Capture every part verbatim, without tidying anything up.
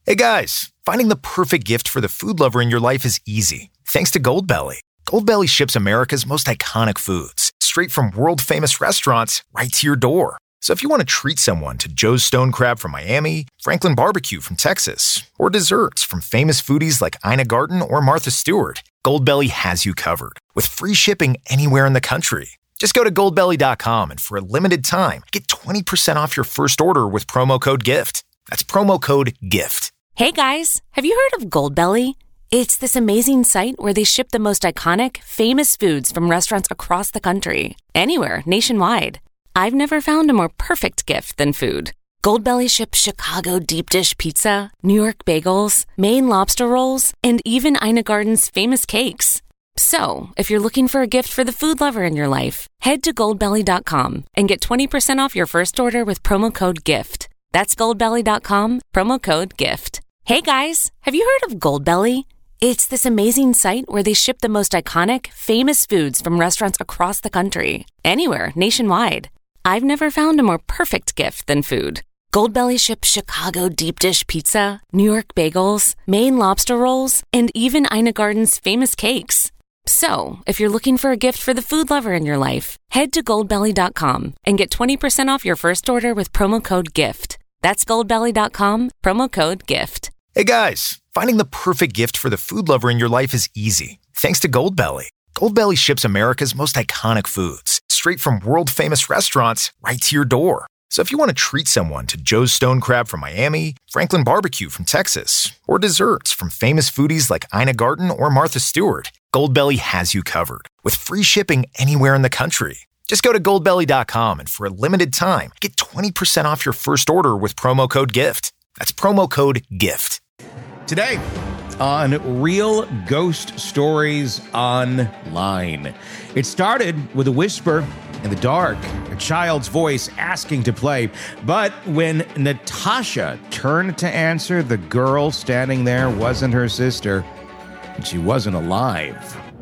Hey guys, finding the perfect gift for the food lover in your life is easy, thanks to Goldbelly. Goldbelly ships America's most iconic foods, straight from world-famous restaurants right to your door. So if you want to treat someone to Joe's Stone Crab from Miami, Franklin Barbecue from Texas, or desserts from famous foodies like Ina Garten or Martha Stewart, Goldbelly has you covered, with free shipping anywhere in the country. Just go to goldbelly dot com and for a limited time, get twenty percent off your first order with promo code GIFT. That's promo code GIFT. Hey guys, have you heard of Goldbelly? It's this amazing site where they ship the most iconic, famous foods from restaurants across the country, anywhere, nationwide. I've never found a more perfect gift than food. Goldbelly ships Chicago deep dish pizza, New York bagels, Maine lobster rolls, and even Ina Garten's famous cakes. So, if you're looking for a gift for the food lover in your life, head to goldbelly dot com and get twenty percent off your first order with promo code GIFT. That's goldbelly dot com, promo code GIFT. Hey guys, have you heard of Goldbelly? It's this amazing site where they ship the most iconic, famous foods from restaurants across the country, anywhere, nationwide. I've never found a more perfect gift than food. Goldbelly ships Chicago deep dish pizza, New York bagels, Maine lobster rolls, and even Ina Garten's famous cakes. So, if you're looking for a gift for the food lover in your life, head to goldbelly dot com and get twenty percent off your first order with promo code GIFT. That's goldbelly dot com, promo code GIFT. Hey guys, finding the perfect gift for the food lover in your life is easy, thanks to Goldbelly. Goldbelly ships America's most iconic foods, straight from world-famous restaurants right to your door. So if you want to treat someone to Joe's Stone Crab from Miami, Franklin Barbecue from Texas, or desserts from famous foodies like Ina Garten or Martha Stewart, Goldbelly has you covered, with free shipping anywhere in the country. Just go to goldbelly dot com and for a limited time, get twenty percent off your first order with promo code GIFT. That's promo code GIFT. Today on Real Ghost Stories Online. It started with a whisper in the dark, a child's voice asking to play. But when Natasha turned to answer, the girl standing there wasn't her sister, and she wasn't alive.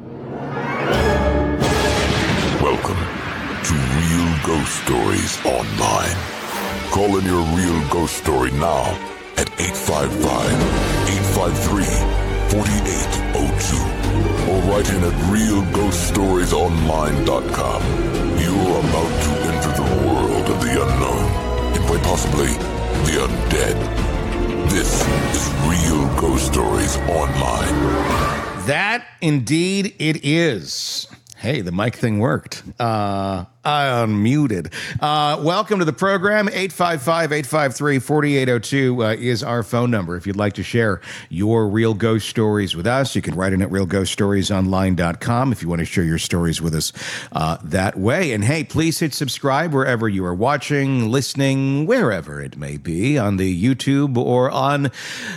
Welcome to Real Ghost Stories Online. Call in your real ghost story now at eight five five, eight five three, four eight zero two or write in at real ghost stories online dot com. You're about to enter the world of the unknown and quite possibly the undead. This is Real Ghost Stories Online. That indeed it is. Hey, the mic thing worked. Uh, I unmuted. Uh, welcome to the program. eight five five, eight five three, four eight zero two uh, is our phone number. If you'd like to share your real ghost stories with us, you can write in at real ghost stories online dot com if you want to share your stories with us uh, that way. And hey, please hit subscribe wherever you are watching, listening, wherever it may be, on the YouTube or on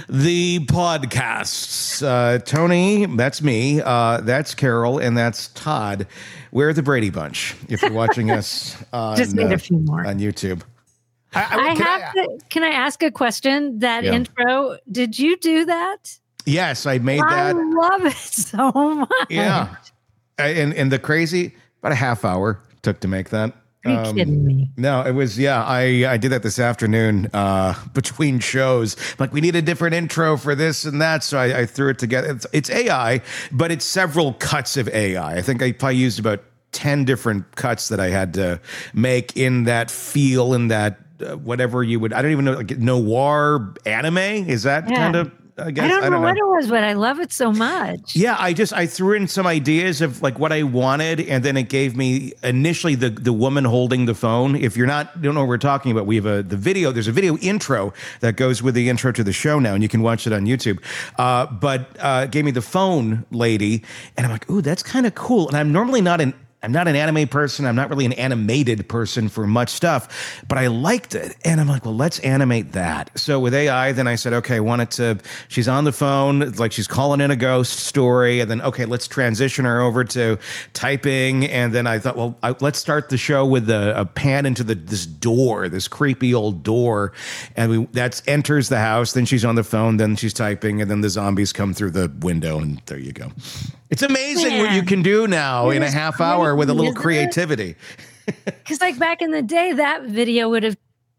the podcasts. Uh, Tony, that's me. Uh, that's Carol, and that's Todd. We're the Brady Bunch. If you're watching us on, Just need uh, a few more. on YouTube. I, I, I can have I- to, can I ask a question? That Yeah. intro, did you do that? Yes, I made I that. love it so much. Yeah. I- And and the crazy, about a half hour took to make that. Are you Um, kidding me? No, it was, yeah, I, I did that this afternoon uh, between shows. Like, we need a different intro for this and that, so I, I threw it together. It's, it's A I, but it's several cuts of A I. I think I probably used about ten different cuts that I had to make in that feel, in that uh, whatever you would, I don't even know, like noir anime? Is that Yeah. kind of, I guess? I don't, I know, what it was, but I love it so much. Yeah, I just I threw in some ideas of like what I wanted, and then it gave me initially the the woman holding the phone. If you're not you don't know what we're talking about, we have a the video. There's a video intro that goes with the intro to the show now, and you can watch it on YouTube. Uh, but uh, it gave me the phone lady, and I'm like, ooh, that's kind of cool. And I'm normally not an I'm not an anime person. I'm not really an animated person for much stuff, but I liked it. And I'm like, well, let's animate that. So with A I, then I said, okay, I want it to, she's on the phone, it's like she's calling in a ghost story. And then, okay, let's transition her over to typing. And then I thought, well, I, let's start the show with a, a pan into the this door, this creepy old door. And we that enters the house. Then she's on the phone. Then she's typing. And then the zombies come through the window. And there you go. It's amazing Man. what you can do now in a half hour with a little Isn't it? creativity. Because like back in the day, that video would have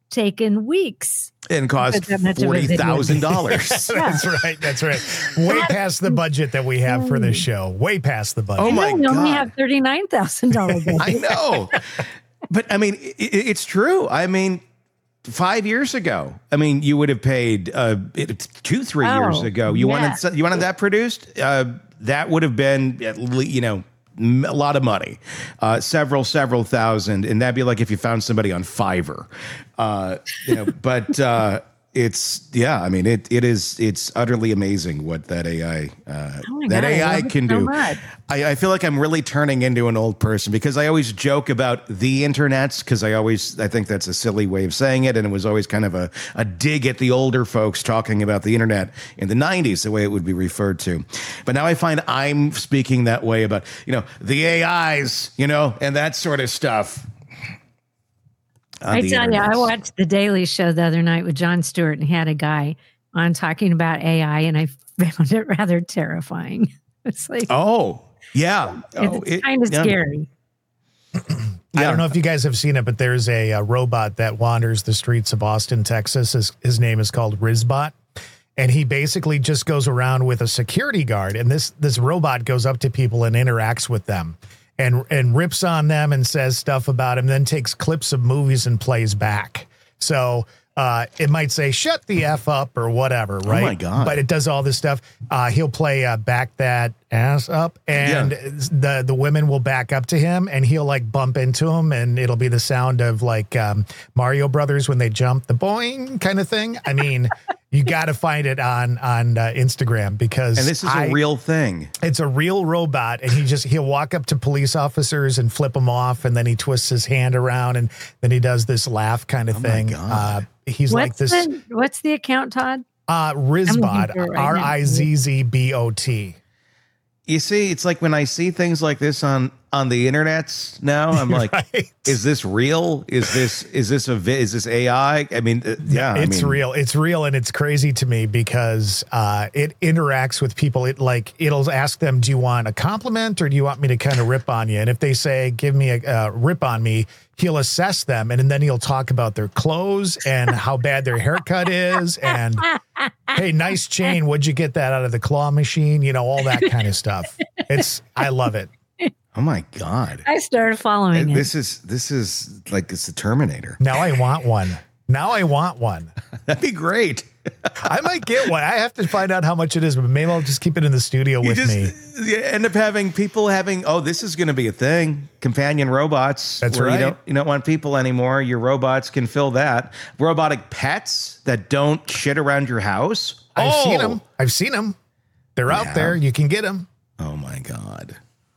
taken weeks. And cost Put that much of a forty video. thousand dollars. That's right. That's right. Way past the budget that we have for this show. Way past the budget. Oh my We only God. have thirty-nine thousand dollars. I know. But I mean, it, it's true. I mean, five years ago, I mean, you would have paid uh, it, two, three Oh, years ago. You yeah. wanted you wanted that produced. Uh, that would have been at least, you know, m- a lot of money, uh, several, several thousand, and that'd be like if you found somebody on Fiverr. Uh, you know, but uh, it's yeah. I mean, it it is it's utterly amazing what that A I uh, Oh my that God, I A I love it can so do. much. I, I feel like I'm really turning into an old person because I always joke about the internets because I always I think that's a silly way of saying it, and it was always kind of a, a dig at the older folks talking about the internet in the nineties, the way it would be referred to. But now I find I'm speaking that way about, you know, the A Is, you know, and that sort of stuff. on I the tell you, I internets. watched the Daily Show the other night with Jon Stewart, and he had a guy on talking about A I, and I found it rather terrifying. It's like Oh, yeah. Oh, it's it- kind of yeah. scary. I don't know if you guys have seen it, but there's a, uh robot that wanders the streets of Austin, Texas. His, his name is called Rizbot. And he basically just goes around with a security guard. And this this robot goes up to people and interacts with them and, and rips on them and says stuff about them, then takes clips of movies and plays back. So uh, it might say, shut the F up or whatever, right? my God. But it does all this stuff. Uh, he'll play uh, back that ass up, and Yeah. the the women will back up to him, and he'll like bump into them, and it'll be the sound of like um, Mario Brothers when they jump, the boing kind of thing. I mean, you got to find it on on uh, Instagram because And this is a I- real thing. it's a real robot, and he just he'll walk up to police officers and flip them off, and then he twists his hand around, and then he does this laugh kind of Oh my thing. God. Uh, he's like What's this the what's the account, Todd? uh, looking Rizbot, for it right R now. I Z Z B O T. You see, it's like when I see things like this on on the internets now, I'm like, Right. is this real? Is this is this a vi- is this A I? I mean, uh, yeah, I It's mean, real. It's real, and it's crazy to me because uh, it interacts with people. It like it'll ask them, "Do you want a compliment or do you want me to kind of rip on you?" And if they say, "Give me a uh, rip on me," he'll assess them, and, and then he'll talk about their clothes and how bad their haircut is, and hey, nice chain. What'd you get that out of the claw machine? You know, all that kind of stuff. It's I love it. Oh my God, I started following it. this is this is like it's the Terminator. Now I want one. Now I want one. That'd be great. I might get one. I have to find out how much it is, but maybe I'll just keep it in the studio You with just me. you end up having people having, oh, this is going to be a thing. Companion robots. That's where right. You don't, you don't want people anymore. Your robots can fill that. Robotic pets that don't shit around your house. I've oh. seen them. I've seen them. They're Yeah. out there. You can get them. Oh my God.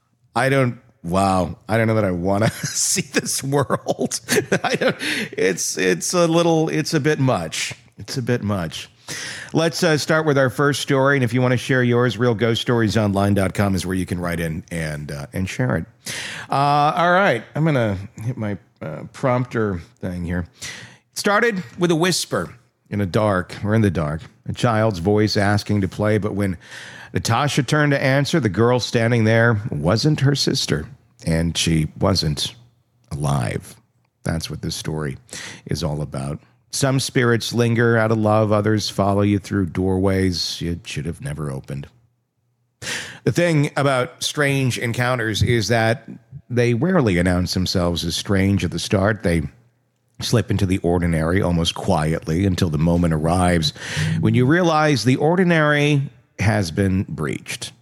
I don't, wow. I don't know that I want to see this world. I don't, it's, it's a little, it's a bit much. It's a bit much. Let's uh, start with our first story. And if you want to share yours, real ghost stories online dot com is where you can write in and, uh, and share it. Uh, all right. I'm going to hit my uh, prompter thing here. It started with a whisper in a dark or in the dark, a child's voice asking to play. But when Natasha turned to answer, the girl standing there wasn't her sister, and she wasn't alive. That's what this story is all about. Some spirits linger out of love, others follow you through doorways you should have never opened. The thing about strange encounters is that they rarely announce themselves as strange at the start. They slip into the ordinary almost quietly until the moment arrives when you realize the ordinary has been breached.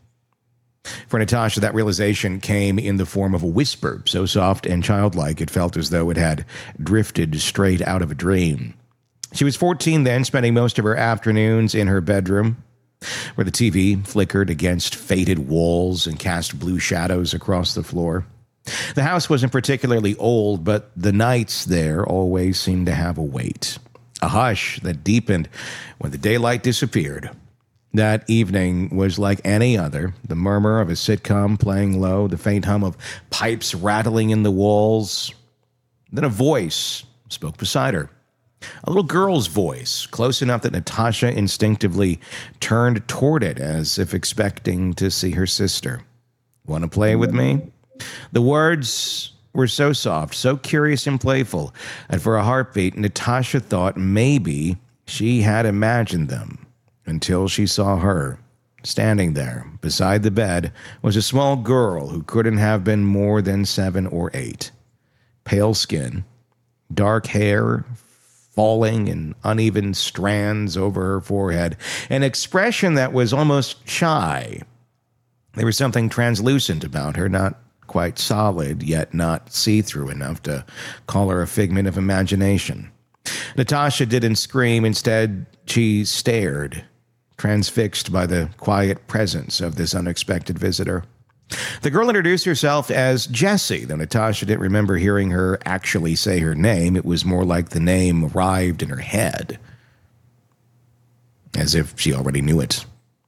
For Natasha, that realization came in the form of a whisper, so soft and childlike it felt as though it had drifted straight out of a dream. She was fourteen then, spending most of her afternoons in her bedroom, where the T V flickered against faded walls and cast blue shadows across the floor. The house wasn't particularly old, but the nights there always seemed to have a weight, a hush that deepened when the daylight disappeared. That evening was like any other, the murmur of a sitcom playing low, the faint hum of pipes rattling in the walls. Then a voice spoke beside her. A little girl's voice, close enough that Natasha instinctively turned toward it as if expecting to see her sister. Want to play with me? The words were so soft, so curious and playful, and for a heartbeat, Natasha thought maybe she had imagined them, until she saw her. Standing there, beside the bed, was a small girl who couldn't have been more than seven or eight. Pale skin, dark hair falling in uneven strands over her forehead, an expression that was almost shy. There was something translucent about her, not quite solid, yet not see-through enough to call her a figment of imagination. Natasha didn't scream. Instead, she stared, transfixed by the quiet presence of this unexpected visitor. The girl introduced herself as Jessie, though Natasha didn't remember hearing her actually say her name. It was more like the name arrived in her head, as if she already knew it.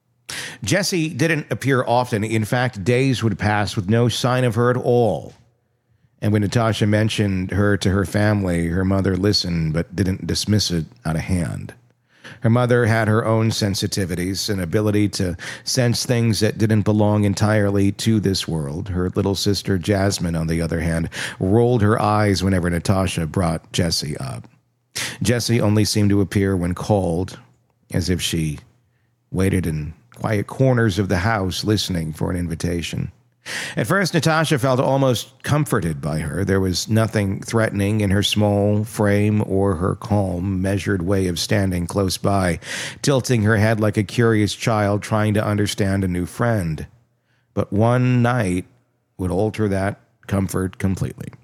Jessie didn't appear often. In fact, days would pass with no sign of her at all. And when Natasha mentioned her to her family, her mother listened but didn't dismiss it out of hand. Her mother had her own sensitivities, an ability to sense things that didn't belong entirely to this world. Her little sister Jasmine, on the other hand, rolled her eyes whenever Natasha brought Jessie up. Jessie only seemed to appear when called, as if she waited in quiet corners of the house listening for an invitation. At first, Natasha felt almost comforted by her. There was nothing threatening in her small frame or her calm, measured way of standing close by, tilting her head like a curious child trying to understand a new friend. But one night would alter that comfort completely.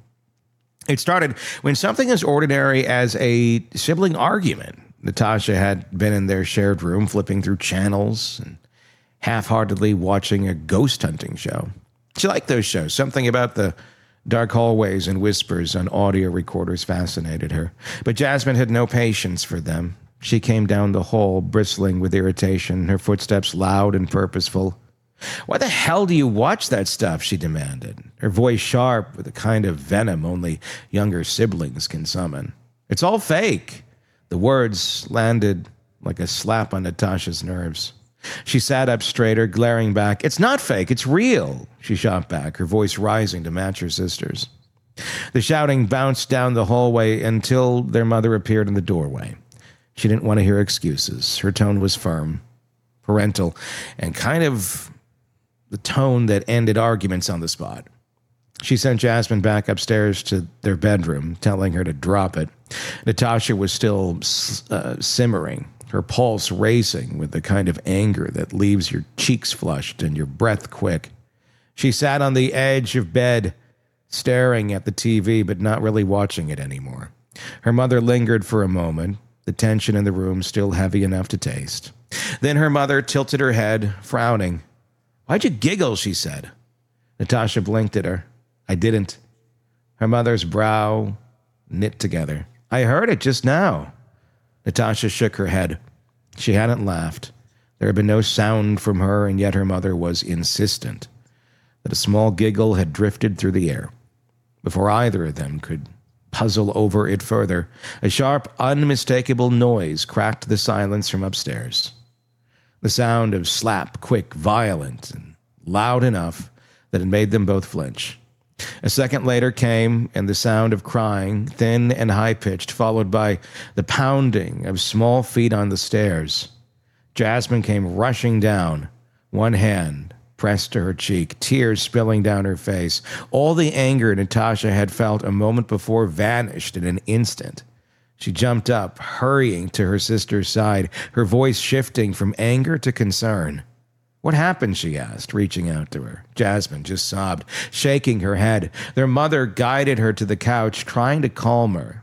It started when something as ordinary as a sibling argument. Natasha had been in their shared room, flipping through channels and half-heartedly watching a ghost hunting show. She liked those shows. Something about the dark hallways and whispers on audio recorders fascinated her. But Jasmine had no patience for them. She came down the hall, bristling with irritation, her footsteps loud and purposeful. "Why the hell do you watch that stuff?" she demanded, her voice sharp with the kind of venom only younger siblings can summon. "It's all fake." The words landed like a slap on Natasha's nerves. She sat up straighter, glaring back. "It's not fake, it's real," she shot back, her voice rising to match her sister's. The shouting bounced down the hallway until their mother appeared in the doorway. She didn't want to hear excuses. Her tone was firm, parental, and kind of the tone that ended arguments on the spot. She sent Jasmine back upstairs to their bedroom, telling her to drop it. Natasha was still uh, simmering, her pulse racing with the kind of anger that leaves your cheeks flushed and your breath quick. She sat on the edge of bed, staring at the T V, but not really watching it anymore. Her mother lingered for a moment, the tension in the room still heavy enough to taste. Then her mother tilted her head, frowning. "Why'd you giggle?" she said. Natasha blinked at her. "I didn't." Her mother's brow knit together. "I heard it just now." Natasha shook her head. She hadn't laughed. There had been no sound from her, and yet her mother was insistent that a small giggle had drifted through the air. Before either of them could puzzle over it further, a sharp, unmistakable noise cracked the silence from upstairs. The sound of slap, quick, violent, and loud enough that it made them both flinch. A second later came, and the sound of crying, thin and high-pitched, followed by the pounding of small feet on the stairs. Jasmine came rushing down, one hand pressed to her cheek, tears spilling down her face. All the anger Natasha had felt a moment before vanished in an instant. She jumped up, hurrying to her sister's side, her voice shifting from anger to concern. "What happened?" she asked, reaching out to her. Jasmine just sobbed, shaking her head. Their mother guided her to the couch, trying to calm her,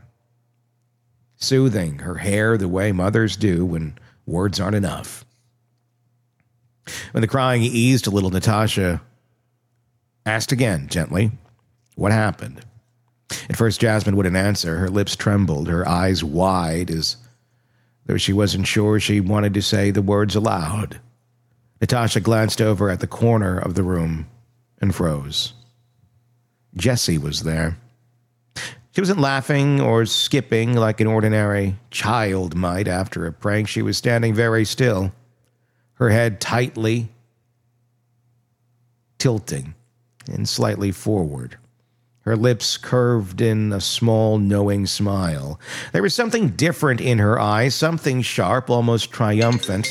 soothing her hair the way mothers do when words aren't enough. When the crying eased a little, Natasha asked again, gently, "What happened?" At first, Jasmine wouldn't answer. Her lips trembled, her eyes wide, as though she wasn't sure she wanted to say the words aloud. Natasha glanced over at the corner of the room and froze. Jessie was there. She wasn't laughing or skipping like an ordinary child might after a prank. She was standing very still, her head tightly tilting and slightly forward, Her lips curved in a small, knowing smile. There was something different in her eyes, something sharp, almost triumphant.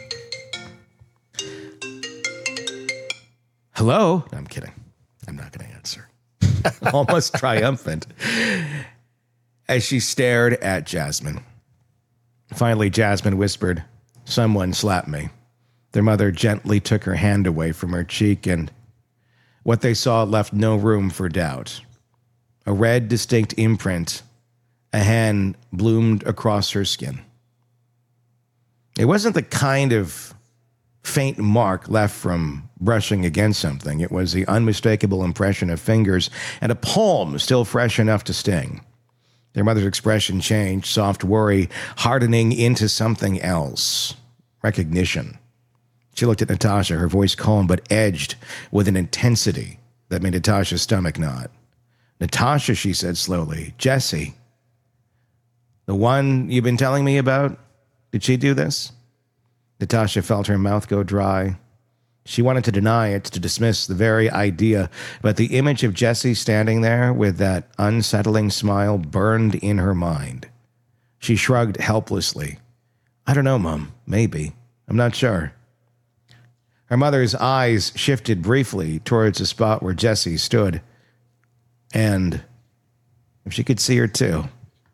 Hello? No, I'm kidding. I'm not going to answer. Almost triumphant as she stared at Jasmine. Finally, Jasmine whispered, "Someone slapped me." Their mother gently took her hand away from her cheek, and what they saw left no room for doubt. A red, distinct imprint, a hand bloomed across her skin. It wasn't the kind of faint mark left from brushing against something. It was the unmistakable impression of fingers and a palm still fresh enough to sting. Their mother's expression changed, soft worry hardening into something else. Recognition. She looked at Natasha, her voice calm but edged with an intensity that made Natasha's stomach knot. "Natasha," she said slowly. "Jessie. The one you've been telling me about? Did she do this?" Natasha felt her mouth go dry. She wanted to deny it, to dismiss the very idea, but the image of Jessie standing there with that unsettling smile burned in her mind. She shrugged helplessly. "I don't know, Mom. Maybe. I'm not sure." Her mother's eyes shifted briefly towards the spot where Jessie stood. And if she could see her too.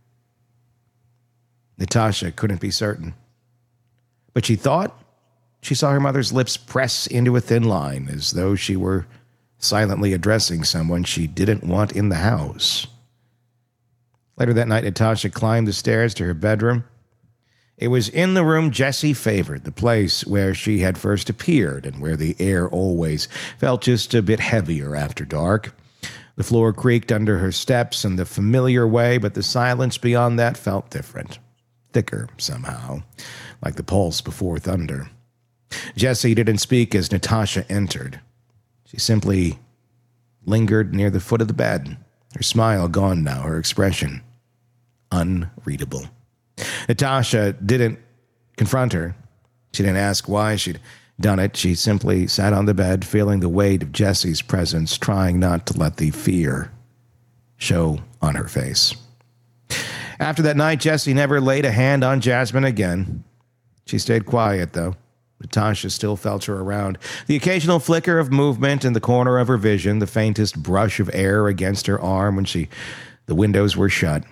Natasha couldn't be certain. But she thought she saw her mother's lips press into a thin line, as though she were silently addressing someone she didn't want in the house. Later that night, Natasha climbed the stairs to her bedroom. It was in the room Jessie favored, the place where she had first appeared and where the air always felt just a bit heavier after dark. The floor creaked under her steps in the familiar way, but the silence beyond that felt different, thicker somehow, like the pulse before thunder. Jessie didn't speak as Natasha entered. She simply lingered near the foot of the bed, her smile gone now, her expression unreadable. Natasha didn't confront her. She didn't ask why she'd done it. She simply sat on the bed, feeling the weight of Jessie's presence, trying not to let the fear show on her face. After that night, Jessie never laid a hand on Jasmine again. She stayed quiet, though. Natasha still felt her around. The occasional flicker of movement in the corner of her vision, the faintest brush of air against her arm when she, the windows were shut.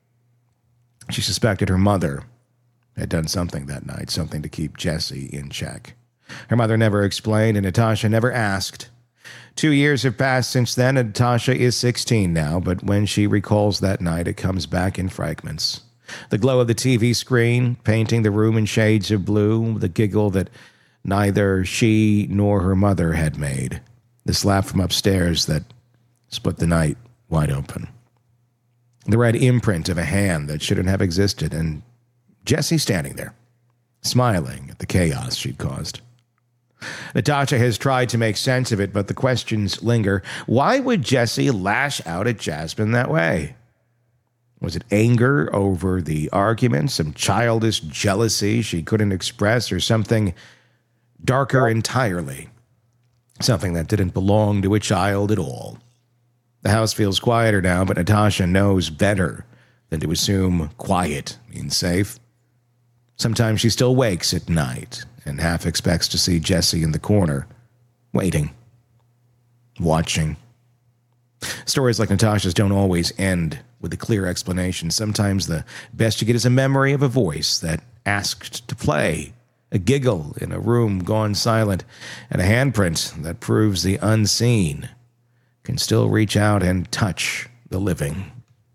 She suspected her mother had done something that night, something to keep Jessie in check. Her mother never explained, and Natasha never asked. Two years have passed since then, and Natasha is sixteen now, but when she recalls that night, it comes back in fragments. The glow of the T V screen, painting the room in shades of blue, the giggle that neither she nor her mother had made, the slap from upstairs that split the night wide open, the red imprint of a hand that shouldn't have existed, and Jessie standing there, smiling at the chaos she'd caused. Natasha has tried to make sense of it, but the questions linger. Why would Jessie lash out at Jasmine that way? Was it anger over the argument, some childish jealousy she couldn't express, or something darker entirely? Something that didn't belong to a child at all. The house feels quieter now, but Natasha knows better than to assume quiet means safe. Sometimes she still wakes at night and half expects to see Jessie in the corner, waiting, watching. Stories like Natasha's don't always end with a clear explanation. Sometimes the best you get is a memory of a voice that asked to play, a giggle in a room gone silent, and a handprint that proves the unseen can still reach out and touch the living.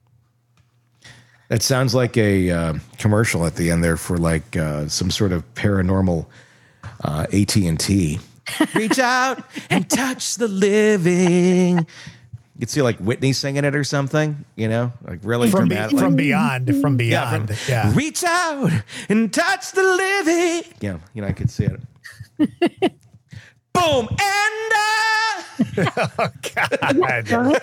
That sounds like a uh, commercial at the end there for like uh, some sort of paranormal uh, A T and T. Reach out and touch the living. You could see like Whitney singing it or something, you know, like really from, dramatic. From beyond, from beyond. Yeah, from, yeah. Reach out and touch the living. Yeah, you know, I could see it. Boom and uh, oh God.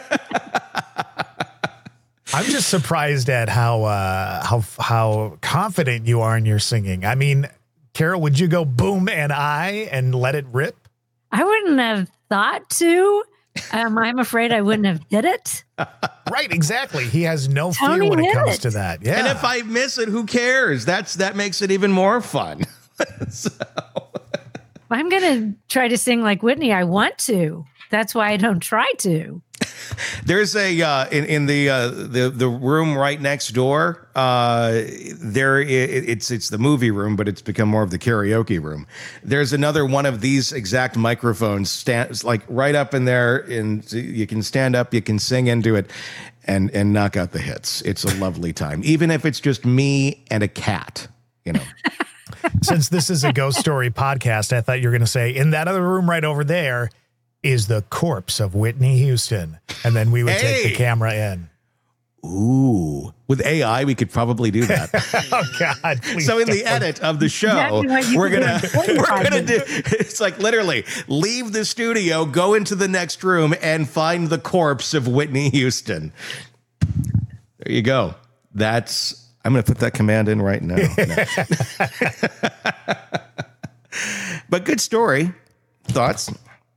I'm just surprised at how uh, how how confident you are in your singing. I mean, Carol, would you go boom and I and let it rip? I wouldn't have thought to, Um, I'm afraid I wouldn't have hit it. Right, exactly. He has no Tony fear when it hit comes it. to that. Yeah. And if I miss it, who cares? That's that makes it even more fun. So. I'm going to try to sing like Whitney. I want to. That's why I don't try to. There's a uh, in in the uh, the the room right next door. Uh, there it, it's it's the movie room, but it's become more of the karaoke room. There's another one of these exact microphones, stand like right up in there, and you can stand up, you can sing into it, and and knock out the hits. It's a lovely time, even if it's just me and a cat. You know. Since this is a ghost story podcast, I thought you were going to say in that other room right over there is the corpse of Whitney Houston. And then we would Hey. take the camera in. Ooh, with A I, we could probably do that. Oh, God. please So in the don't. edit of the show, Exactly what you we're did gonna in we're twenty-five gonna do. minutes. It's like literally leave the studio, go into the next room, and find the corpse of Whitney Houston. There you go. That's. I'm gonna put that command in right now. No. But good story. Thoughts?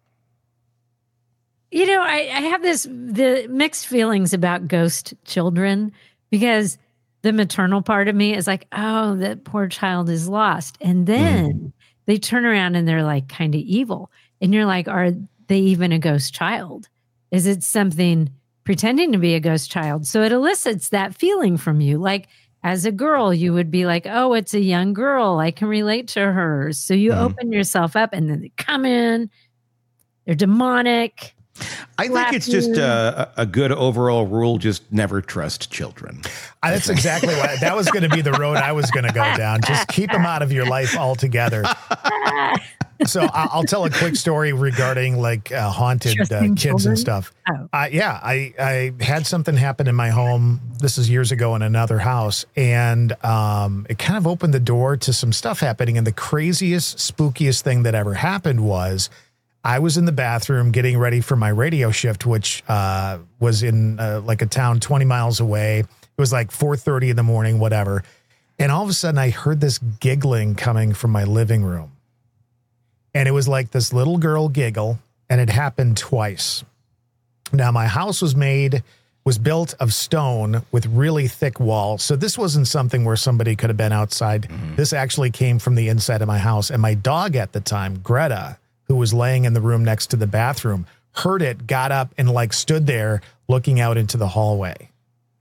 You know, I, I have this the mixed feelings about ghost children because the maternal part of me is like, oh, that poor child is lost. And then mm. they turn around and they're like kind of evil. And you're like, are they even a ghost child? Is it something pretending to be a ghost child? So it elicits that feeling from you. Like as a girl, you would be like, oh, it's a young girl. I can relate to her. So you mm. open yourself up and then they come in. They're demonic. I think it's just a, a good overall rule. Just never trust children. Uh, that's exactly what that was going to be the road I was going to go down. Just keep them out of your life altogether. So I'll, I'll tell a quick story regarding like uh, haunted uh, kids children? and stuff. Oh. Uh, yeah, I, I had something happen in my home. This is years ago in another house. And um, it kind of opened the door to some stuff happening. And the craziest, spookiest thing that ever happened was I was in the bathroom getting ready for my radio shift, which uh, was in uh, like a town twenty miles away. It was like four thirty in the morning, whatever. And all of a sudden I heard this giggling coming from my living room. And it was like this little girl giggle, and it happened twice. Now my house was made, was built of stone with really thick walls. So this wasn't something where somebody could have been outside. Mm. This actually came from the inside of my house. And my dog at the time, Greta, who was laying in the room next to the bathroom, heard it, got up and like stood there looking out into the hallway.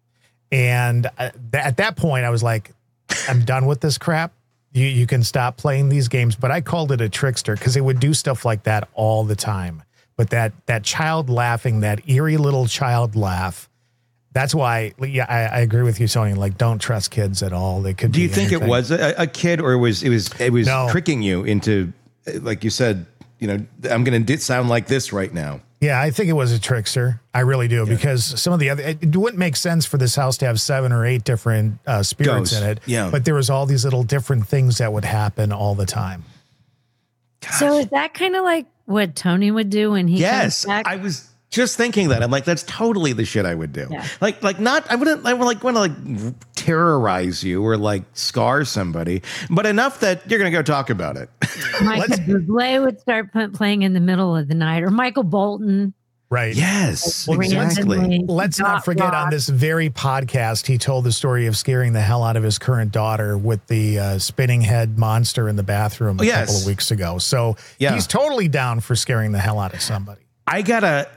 And uh, th- at that point I was like, I'm done with this crap. You you can stop playing these games. But I called it a trickster because it would do stuff like that all the time. But that, that child laughing, that eerie little child laugh, that's why, yeah, I, I agree with you, Tony. Like, don't trust kids at all. They could. Do you be think anything. it was a, a kid, or was it was it was No. tricking you into, like you said, you know, I'm going to sound like this right now? Yeah, I think it was a trickster. I really do, yeah. Because some of the other, it wouldn't make sense for this house to have seven or eight different uh, spirits Ghosts. in it. Yeah. But there was all these little different things that would happen all the time. Gosh. So is that kind of like what Tony would do when he Yes, comes back? I was just thinking that. I'm like, that's totally the shit I would do. Yeah. Like, like not, I wouldn't, I would like want to like terrorize you or like scar somebody, but enough that you're going to go talk about it. Michael Bublé would start p- playing in the middle of the night, or Michael Bolton. Right. Yes, Like, exactly. randomly Let's not got forget rocked. on this very podcast, he told the story of scaring the hell out of his current daughter with the uh, spinning head monster in the bathroom a Oh, yes. couple of weeks ago. So Yeah. he's totally down for scaring the hell out of somebody. I gotta.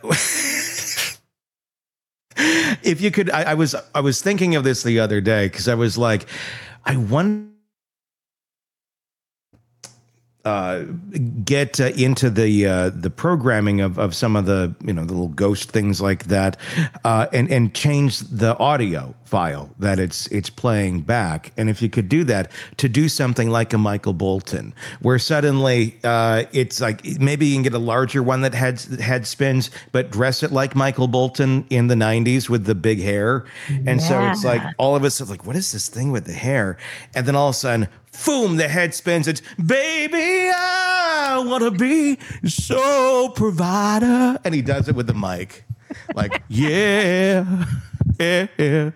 If you could, I, I was I was thinking of this the other day because I was like, I wonder. Uh, get uh, into the uh, the programming of, of some of the you know the little ghost things like that, uh, and and change the audio file that it's it's playing back. And if you could do that, to do something like a Michael Bolton, where suddenly uh, it's like maybe you can get a larger one that had head spins, but dress it like Michael Bolton in the nineties with the big hair. And so it's like all of us are like, what is this thing with the hair? And then all of a sudden, boom, the head spins. It's, baby, I want to be so provider. And he does it with the mic. Like, yeah, yeah, yeah.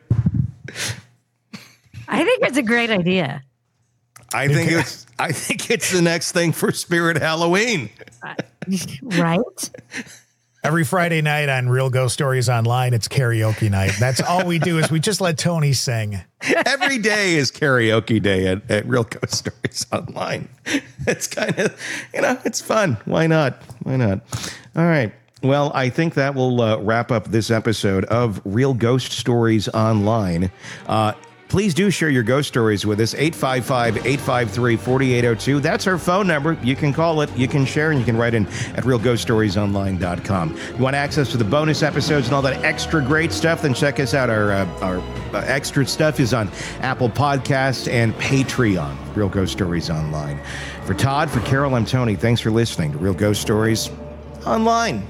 I think it's a great idea. I think it's I think it's the next thing for Spirit Halloween. Right? Every Friday night on Real Ghost Stories Online, it's karaoke night. That's all we do is we just let Tony sing. Every day is karaoke day at, at Real Ghost Stories Online. It's kind of, you know, it's fun. Why not? Why not? All right. Well, I think that will uh, wrap up this episode of Real Ghost Stories Online. Uh, Please do share your ghost stories with us. eight five five, eight five three, four eight zero two. That's our phone number. You can call it, you can share, and you can write in at real ghost stories online dot com. You want access to the bonus episodes and all that extra great stuff, then check us out. Our, uh, our uh, extra stuff is on Apple Podcasts and Patreon, Real Ghost Stories Online. For Todd, for Carol, I'm Tony. Thanks for listening to Real Ghost Stories Online.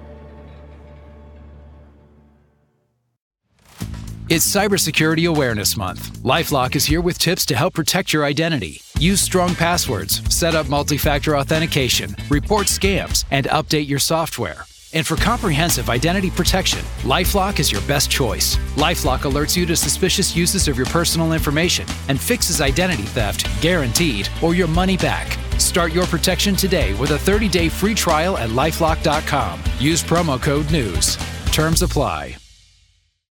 It's Cybersecurity Awareness Month. LifeLock is here with tips to help protect your identity. Use strong passwords, set up multi-factor authentication, report scams, and update your software. And for comprehensive identity protection, LifeLock is your best choice. LifeLock alerts you to suspicious uses of your personal information and fixes identity theft, guaranteed, or your money back. Start your protection today with a thirty-day free trial at lifelock dot com. Use promo code NEWS. Terms apply.